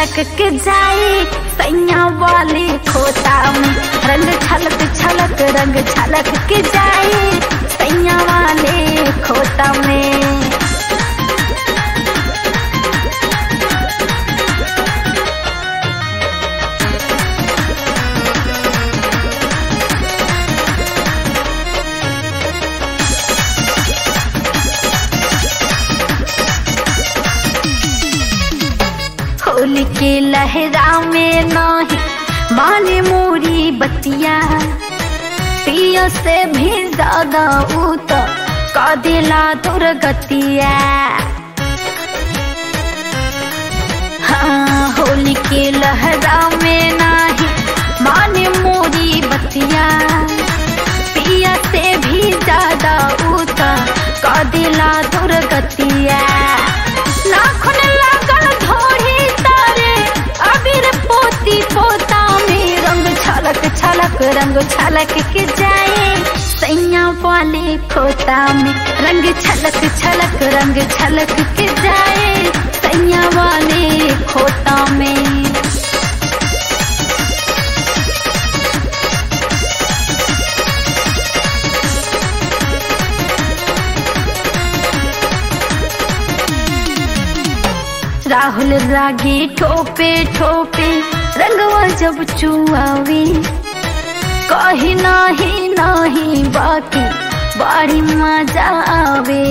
छलक के जाए सैया वाले खोता में। रंग छलक छलक रंग छलक के जाए सैया वाले खोता में। होली के लहरा में नाही माने मोरी बतिया, पिया से भी ज्यादा उत का दिला दुर्गतिया। हाँ होली के लहरा में नाही माने मोरी बतिया, पिया से भी ज्यादा उत का दिला दुर्गतिया। लाखों लागल धोरी तारे अबीर पोती पोता में। रंग छलक छलक रंग छलक के जाए सैया वाले खोता में। रंग छलक छलक रंग छलक के जाए सैया वाले खोता में। राहुल रागी ठोपे ठोपे रंगवा जब चुआवे, कहीं नाही नाही बाकी बड़ी मजा आवे।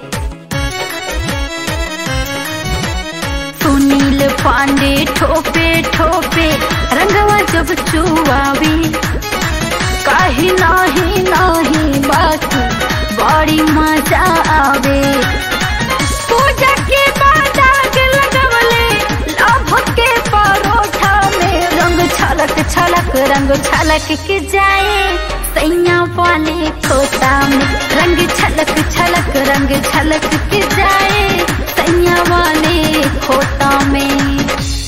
सुनील पांडे ठोपे ठोपे रंगवा जब चुआवे, कहीं नाही नाही बाकी बड़ी मजा आवे। पूजा के बाद आग लगवले लभ के परोठा में। रंग छलक छलक रंग छलक के जाए सैया वाले खोता में। रंग छलक छलक रंग छलक के जाए सैया वाले खोता में।